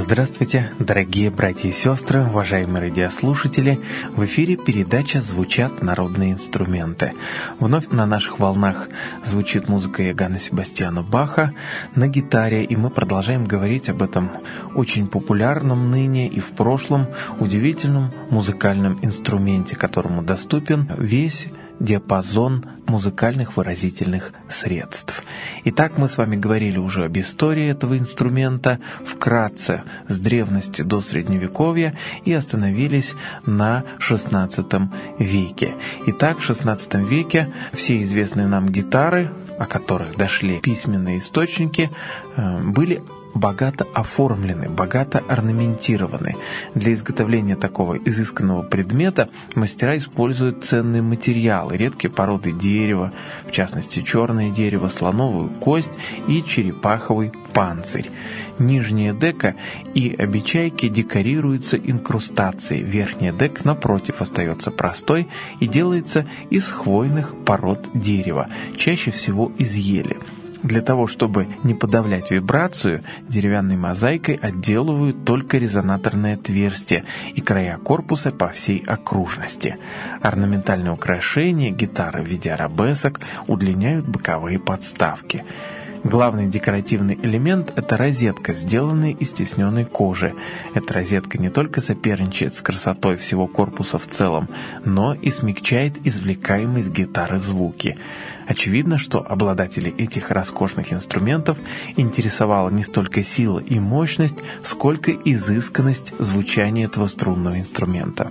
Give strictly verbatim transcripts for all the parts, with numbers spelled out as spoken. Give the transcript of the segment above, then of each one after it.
Здравствуйте, дорогие братья и сестры, уважаемые радиослушатели! В эфире передача «Звучат народные инструменты». Вновь на наших волнах звучит музыка Иоганна Себастьяна Баха на гитаре, и мы продолжаем говорить об этом очень популярном ныне и в прошлом удивительном музыкальном инструменте, которому доступен весь диапазон музыкальных выразительных средств. Итак, мы с вами говорили уже об истории этого инструмента вкратце с древности до Средневековья и остановились на шестнадцатом веке. Итак, в шестнадцатом веке все известные нам гитары, о которых дошли письменные источники, были богато оформлены, богато орнаментированы. Для изготовления такого изысканного предмета мастера используют ценные материалы, редкие породы дерева, в частности черное дерево, слоновую кость и черепаховый панцирь. Нижняя дека и обечайки декорируются инкрустацией, верхняя дека, напротив, остается простой и делается из хвойных пород дерева, чаще всего из ели. Для того, чтобы не подавлять вибрацию, деревянной мозаикой отделывают только резонаторные отверстия и края корпуса по всей окружности. Орнаментальные украшения гитары в виде арабесок удлиняют боковые подставки. Главный декоративный элемент – это розетка, сделанная из тисненной кожи. Эта розетка не только соперничает с красотой всего корпуса в целом, но и смягчает извлекаемые из гитары звуки. Очевидно, что обладателей этих роскошных инструментов интересовала не столько сила и мощность, сколько изысканность звучания этого струнного инструмента.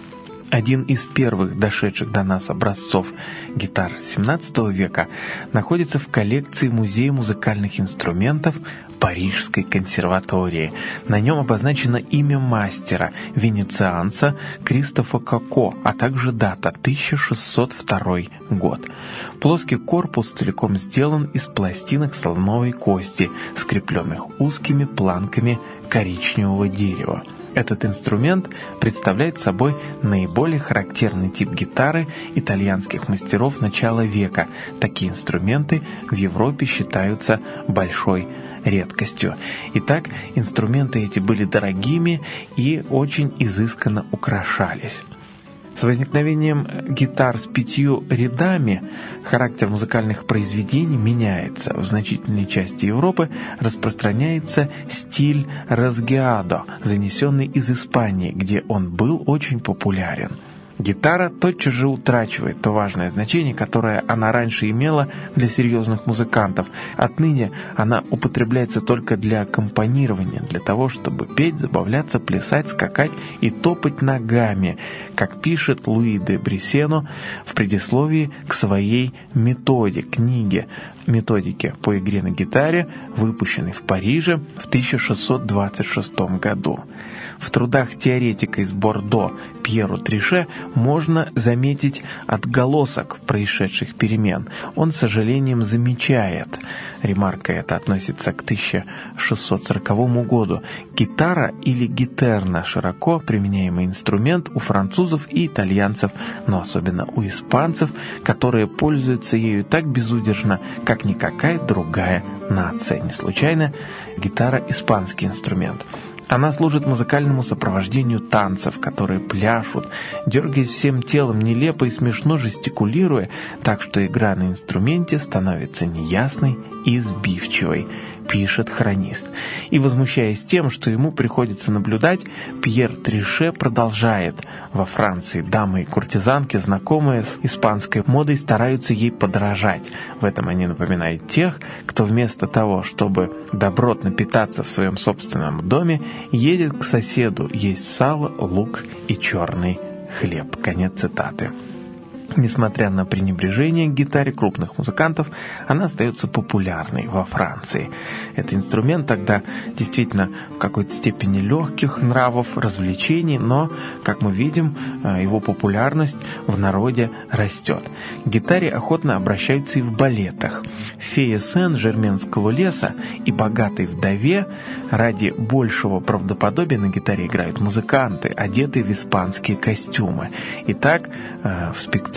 Один из первых дошедших до нас образцов гитар семнадцатого века находится в коллекции Музея музыкальных инструментов Парижской консерватории. На нем обозначено имя мастера, венецианца Кристофа Коко, а также дата тысяча шестьсот второй год. Плоский корпус целиком сделан из пластинок слоновой кости, скрепленных узкими планками коричневого дерева. Этот инструмент представляет собой наиболее характерный тип гитары итальянских мастеров начала века. Такие инструменты в Европе считаются большой редкостью. Итак, инструменты эти были дорогими и очень изысканно украшались. С возникновением гитар с пятью рядами характер музыкальных произведений меняется. В значительной части Европы распространяется стиль расгеадо, занесенный из Испании, где он был очень популярен. Гитара тотчас же утрачивает то важное значение, которое она раньше имела для серьезных музыкантов. Отныне она употребляется только для аккомпанирования, для того, чтобы петь, забавляться, плясать, скакать и топать ногами, как пишет Луи де Брессено в предисловии к своей методе, книге, методике по игре на гитаре, выпущенной в Париже в тысяча шестьсот двадцать шестом году. В трудах теоретика из Бордо Пьеру Трише можно заметить отголосок происшедших перемен. Он с сожалением замечает, ремарка эта относится к тысяча шестьсот сороковому году, гитара или гитерна – широко применяемый инструмент у французов и итальянцев, но особенно у испанцев, которые пользуются ею так безудержно, как никакая другая нация. Не случайно гитара – испанский инструмент. Она служит музыкальному сопровождению танцев, которые пляшут, дергаясь всем телом, нелепо и смешно жестикулируя, так что игра на инструменте становится неясной и сбивчивой, пишет хронист. И, возмущаясь тем, что ему приходится наблюдать, Пьер Трише продолжает: во Франции дамы и куртизанки, знакомые с испанской модой, стараются ей подражать. В этом они напоминают тех, кто вместо того, чтобы добротно питаться в своем собственном доме, едет к соседу есть сало, лук и черный хлеб. Конец цитаты. Несмотря на пренебрежение к гитаре крупных музыкантов, она остается популярной во Франции. Этот инструмент тогда действительно в какой-то степени легких нравов, развлечений, но, как мы видим, его популярность в народе растет. К гитаре охотно обращаются и в балетах. «Фея Сен-Жерменского леса» и «Богатой вдове» ради большего правдоподобия на гитаре играют музыканты, одетые в испанские костюмы. Итак, в спектакле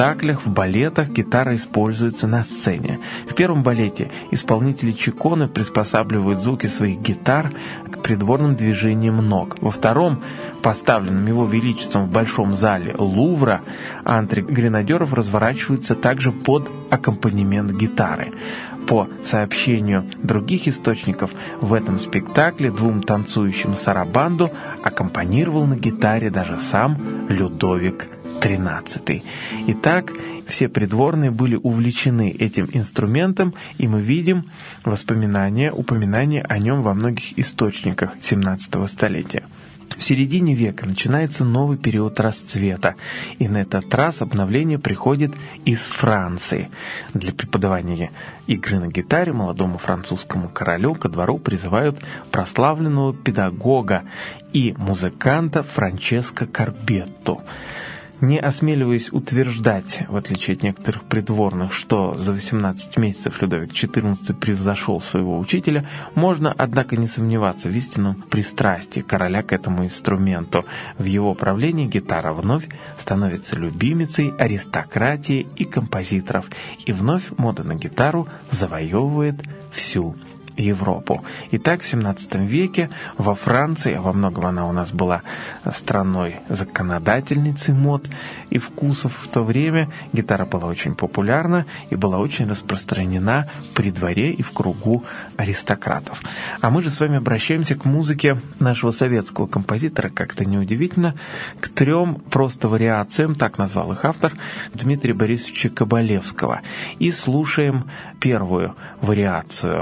спектаклях, в балетах гитара используется на сцене. В первом балете исполнители Чиконе приспосабливают звуки своих гитар к придворным движениям ног. Во втором, поставленном его величеством в Большом зале Лувра, антри гренадеров разворачиваются также под аккомпанемент гитары. По сообщению других источников, в этом спектакле двум танцующим сарабанду аккомпанировал на гитаре даже сам Людовик тринадцатый. Итак, все придворные были увлечены этим инструментом, и мы видим воспоминания, упоминания о нем во многих источниках семнадцатого столетия. В середине века начинается новый период расцвета, и на этот раз обновление приходит из Франции. Для преподавания игры на гитаре молодому французскому королю ко двору призывают прославленного педагога и музыканта Франческо Корбетту. Не осмеливаясь утверждать, в отличие от некоторых придворных, что за восемнадцать месяцев Людовик четырнадцатый превзошел своего учителя, можно, однако, не сомневаться в истинном пристрастии короля к этому инструменту. В его правлении гитара вновь становится любимицей аристократии и композиторов, и вновь мода на гитару завоевывает всю Европу. Итак, в семнадцатом веке во Франции, во многом она у нас была страной законодательницей мод и вкусов в то время, гитара была очень популярна и была очень распространена при дворе и в кругу аристократов. А мы же с вами обращаемся к музыке нашего советского композитора, как-то неудивительно, к трем просто вариациям, так назвал их автор, Дмитрия Борисовича Кабалевского. И слушаем первую вариацию.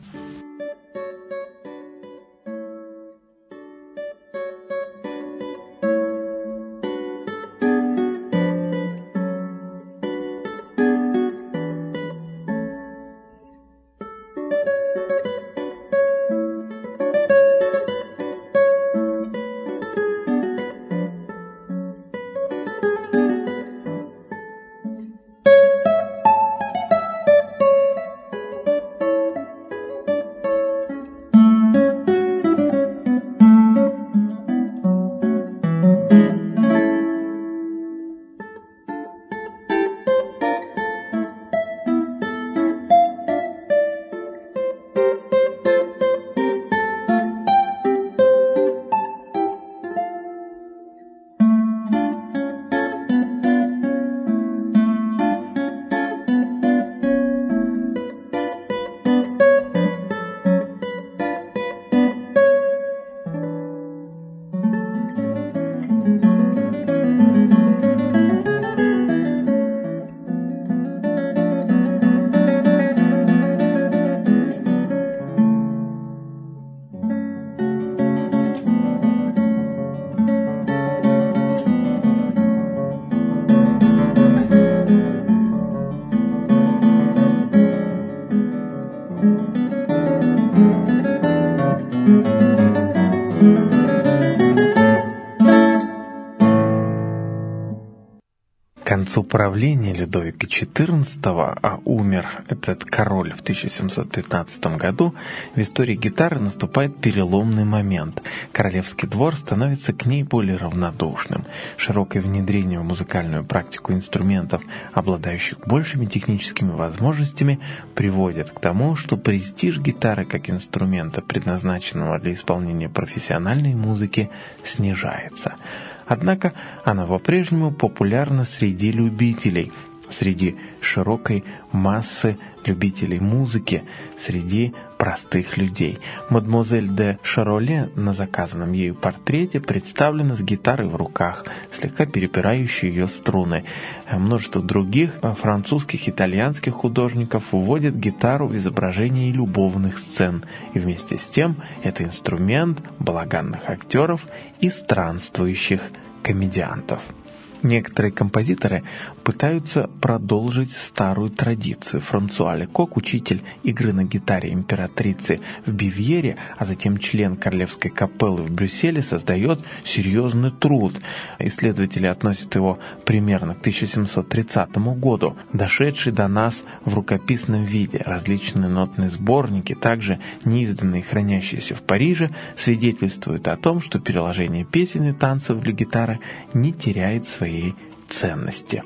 К концу правления Людовика четырнадцатого, а умер этот король в тысяча семьсот пятнадцатом году, в истории гитары наступает переломный момент. Королевский двор становится к ней более равнодушным. Широкое внедрение в музыкальную практику инструментов, обладающих большими техническими возможностями, приводит к тому, что престиж гитары как инструмента, предназначенного для исполнения профессиональной музыки, снижается. Однако она по-прежнему популярна среди любителей, среди широкой массы любителей музыки, среди простых людей. Мадемуазель де Шароле на заказанном ею портрете представлена с гитарой в руках, слегка перепирающей ее струны. Множество других французских, итальянских художников вводят гитару в изображение любовных сцен, и вместе с тем это инструмент балаганных актеров и странствующих комедиантов. Некоторые композиторы пытаются продолжить старую традицию. Франсуа Лекок, учитель игры на гитаре императрицы в Бивьере, а затем член Королевской капеллы в Брюсселе, создает серьезный труд. Исследователи относят его примерно к тысяча семьсот тридцатому году, дошедший до нас в рукописном виде. Различные нотные сборники, также неизданные и хранящиеся в Париже, свидетельствуют о том, что переложение песен и танцев для гитары не теряет своей ценности.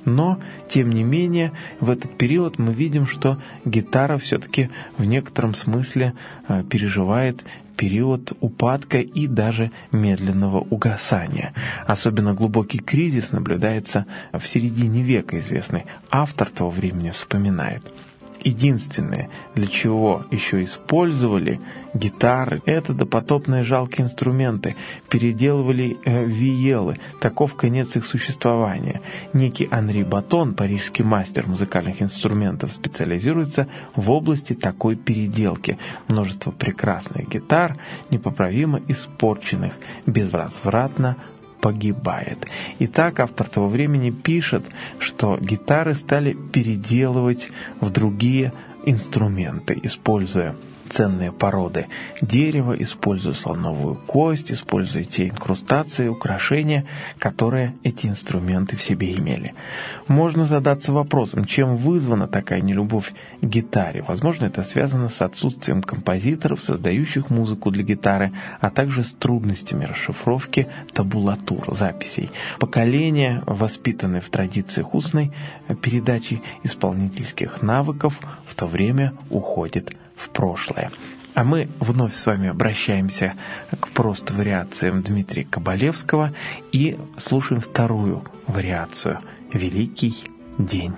Но, тем не менее, в этот период мы видим, что гитара все-таки в некотором смысле переживает период упадка и даже медленного угасания. Особенно глубокий кризис наблюдается в середине века, известный автор того времени вспоминает. Единственное, для чего еще использовали гитары, это допотопные жалкие инструменты, переделывали э, виелы, таков конец их существования. Некий Анри Батон, парижский мастер музыкальных инструментов, специализируется в области такой переделки. Множество прекрасных гитар, непоправимо испорченных, безвозвратно погибает. Итак, автор того времени пишет, что гитары стали переделывать в другие инструменты, используя ценные породы дерева, используя слоновую кость, используя те инкрустации, украшения, которые эти инструменты в себе имели. Можно задаться вопросом, чем вызвана такая нелюбовь к гитаре. Возможно, это связано с отсутствием композиторов, создающих музыку для гитары, а также с трудностями расшифровки табулатур, записей. Поколения, воспитанные в традициях устной передачи исполнительских навыков, в то время уходит в прошлое. А мы вновь с вами обращаемся к просто вариациям Дмитрия Кабалевского и слушаем вторую вариацию «Великий день».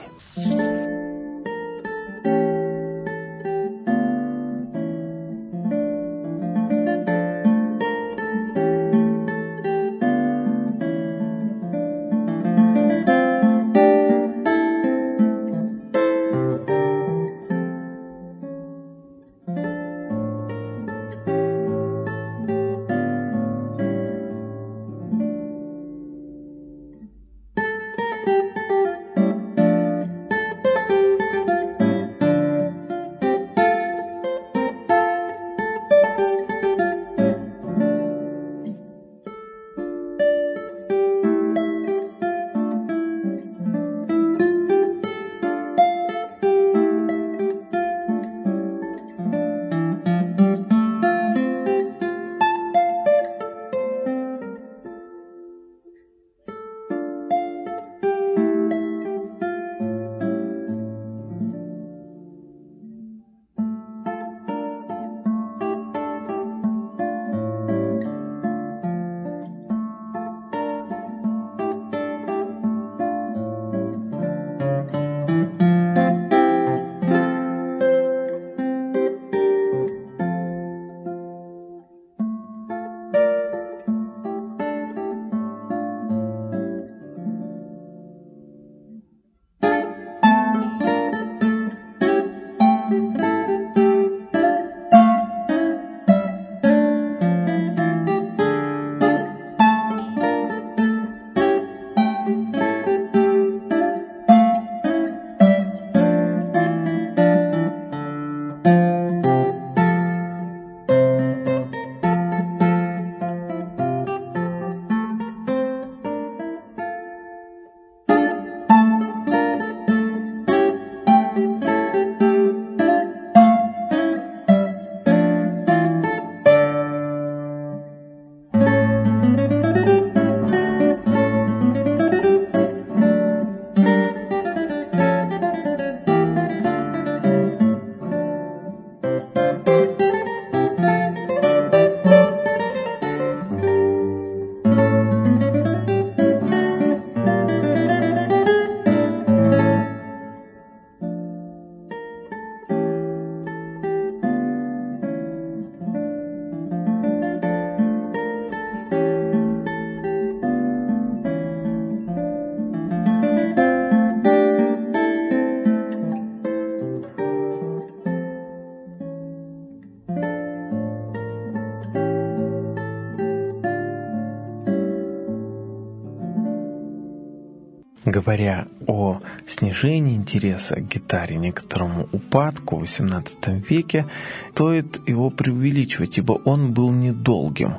Говоря о снижении интереса к гитаре, некоторому упадку в восемнадцатом веке, стоит его преувеличивать, ибо он был недолгим.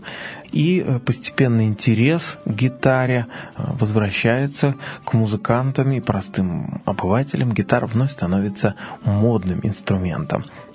И постепенно интерес к гитаре возвращается к музыкантам и простым обывателям. Гитара вновь становится модным инструментом.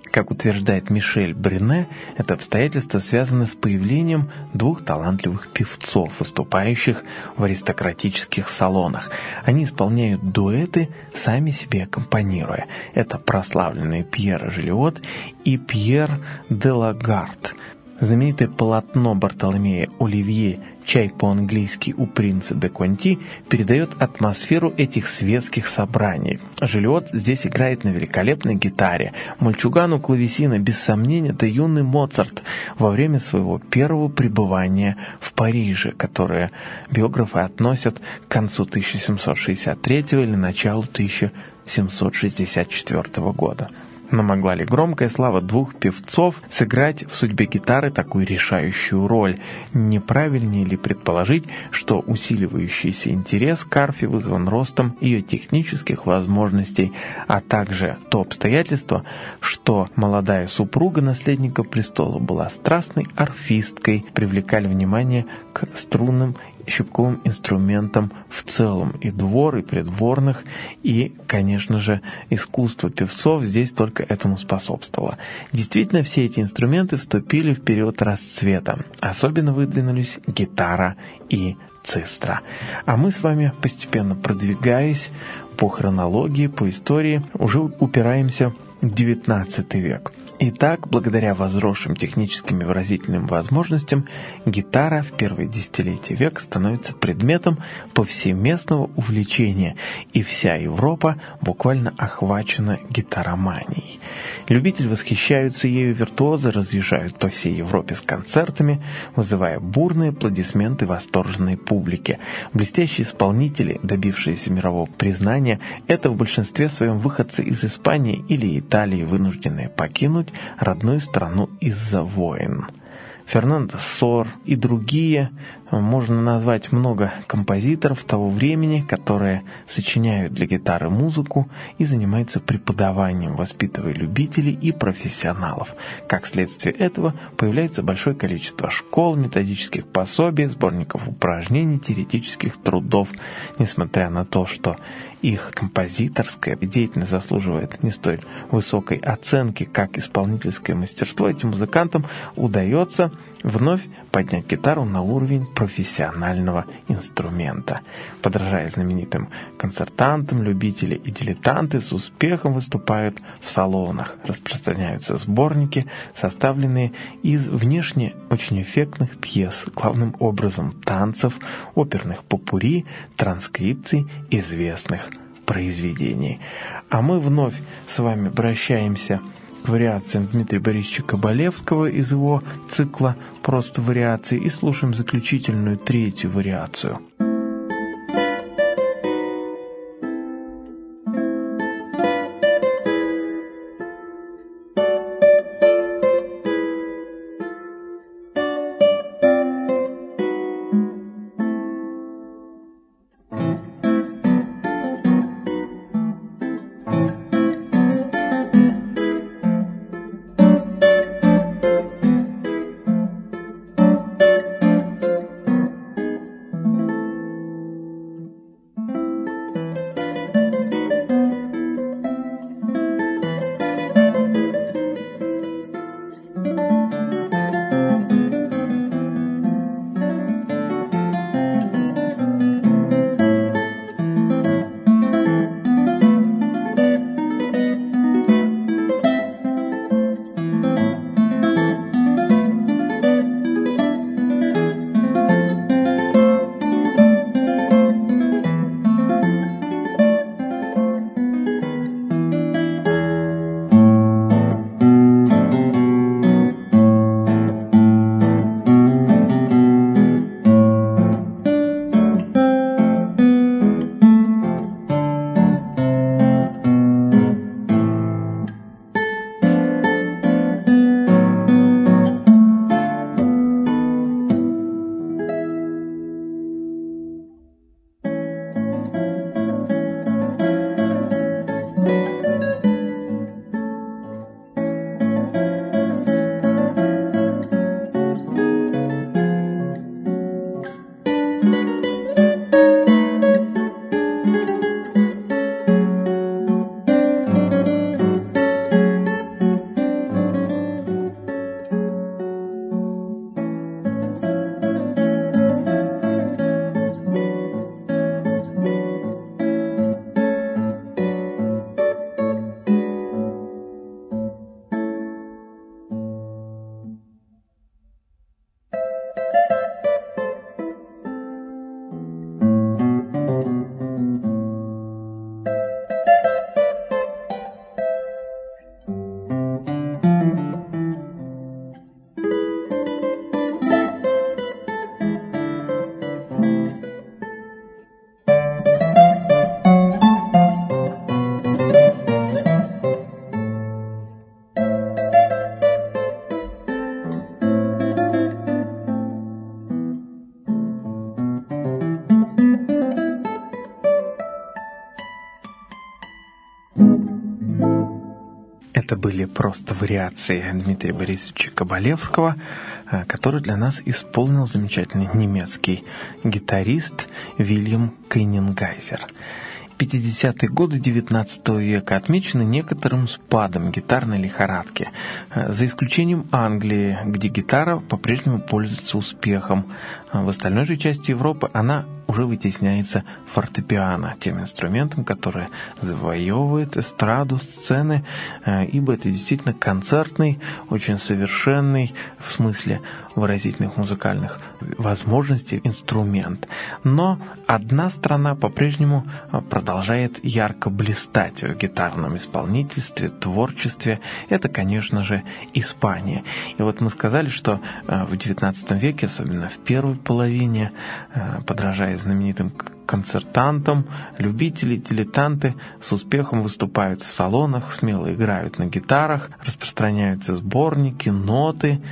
Как утверждает Мишель Брене, это обстоятельство связано с появлением двух талантливых певцов, выступающих в аристократических салонах. Они исполняют дуэты, сами себе аккомпанируя. Это прославленные Пьер Жильот и Пьер де Лагард. Знаменитое полотно Бартоломея Оливье «Чай по-английски у принца де Конти» передает атмосферу этих светских собраний. Жильот здесь играет на великолепной гитаре. Мальчуган у клавесина, без сомнения, это юный Моцарт во время своего первого пребывания в Париже, которое биографы относят к концу тысяча семьсот шестьдесят третьего или началу тысяча семьсот шестьдесят четвёртого года. Но могла ли громкая слава двух певцов сыграть в судьбе гитары такую решающую роль? Неправильнее ли предположить, что усиливающийся интерес к арфе вызван ростом ее технических возможностей, а также то обстоятельство, что молодая супруга наследника престола была страстной арфисткой, привлекали внимание к струнным щипковым инструментам в целом, и двор, и придворных, и, конечно же, искусство певцов здесь только этому способствовало. Действительно, все эти инструменты вступили в период расцвета. Особенно выдвинулись гитара и цистра. А мы с вами, постепенно продвигаясь по хронологии, по истории, уже упираемся в девятнадцатый век. Итак, благодаря возросшим техническим и выразительным возможностям, гитара в первые десятилетия века становится предметом повсеместного увлечения, и вся Европа буквально охвачена гитароманией. Любители восхищаются ею, виртуозы разъезжают по всей Европе с концертами, вызывая бурные аплодисменты восторженной публики. Блестящие исполнители, добившиеся мирового признания, это в большинстве своем выходцы из Испании или Италии, вынужденные покинуть родную страну из-за войн. Фернандо Сор и другие, можно назвать много композиторов того времени, которые сочиняют для гитары музыку и занимаются преподаванием, воспитывая любителей и профессионалов. Как следствие этого появляется большое количество школ, методических пособий, сборников упражнений, теоретических трудов. Несмотря на то, что их композиторская деятельность заслуживает не столь высокой оценки, как исполнительское мастерство, этим музыкантам удается вновь поднять гитару на уровень профессионального инструмента. Подражая знаменитым концертантам, любители и дилетанты с успехом выступают в салонах. Распространяются сборники, составленные из внешне очень эффектных пьес, главным образом танцев, оперных попурри, транскрипций известных произведений. А мы вновь с вами обращаемся к вариациям Дмитрия Борисовича Кабалевского из его цикла «Просто вариации» и слушаем заключительную третью вариацию. Это были просто вариации Дмитрия Борисовича Кабалевского, который для нас исполнил замечательный немецкий гитарист Вильям Кейнингайзер. пятидесятые годы девятнадцатого века отмечены некоторым спадом гитарной лихорадки, за исключением Англии, где гитара по-прежнему пользуется успехом. В остальной же части Европы она уже вытесняется фортепиано, тем инструментом, который завоевывает эстраду, сцены, ибо это действительно концертный, очень совершенный в смысле выразительных музыкальных возможностей инструмент. Но одна страна по-прежнему продолжает ярко блистать в гитарном исполнительстве, творчестве. Это, конечно же, Испания. И вот мы сказали, что в девятнадцатом веке, особенно в первой половине, подражая знаменитым концертантам, любители, дилетанты с успехом выступают в салонах, смело играют на гитарах, распространяются сборники, ноты,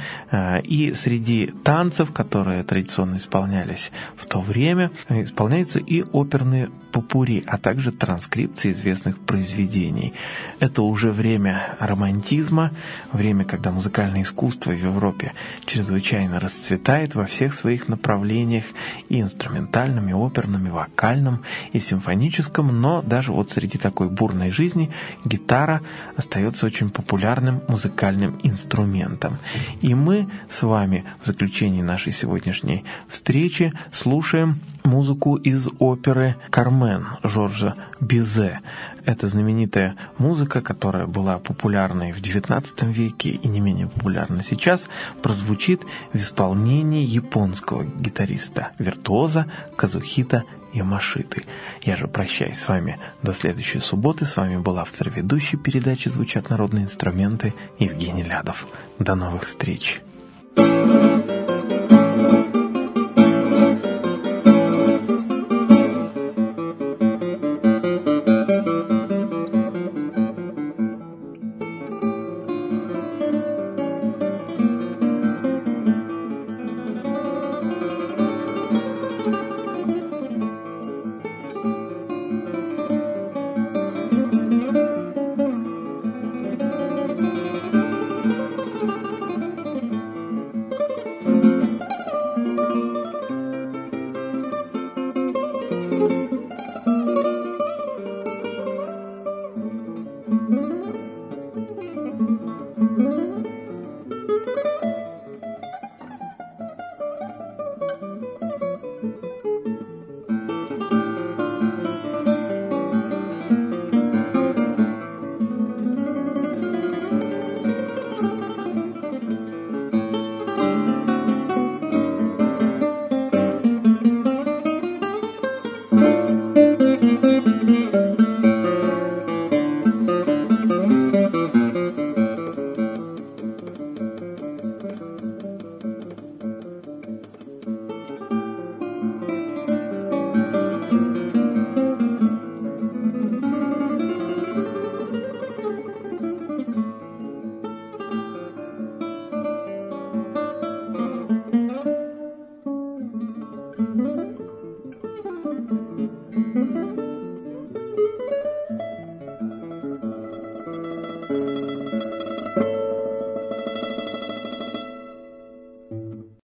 и среди танцев, которые традиционно исполнялись в то время, исполняются и оперные попурри, а также транскрипции известных произведений. Это уже время романтизма, время, когда музыкальное искусство в Европе чрезвычайно расцветает во всех своих направлениях, и инструментальном, и оперном, и вокальном, и симфоническом, но даже вот среди такой бурной жизни гитара остается очень популярным музыкальным инструментом. И мы с вами в заключении нашей сегодняшней встречи слушаем музыку из оперы «Кармен» Жоржа Бизе. Это знаменитая музыка, которая была популярной в девятнадцатом веке и не менее популярна сейчас, прозвучит в исполнении японского гитариста-виртуоза Казухито Ямашиты. Я же прощаюсь с вами до следующей субботы. С вами был автор ведущей передачи «Звучат народные инструменты» Евгений Лядов. До новых встреч! Thank you.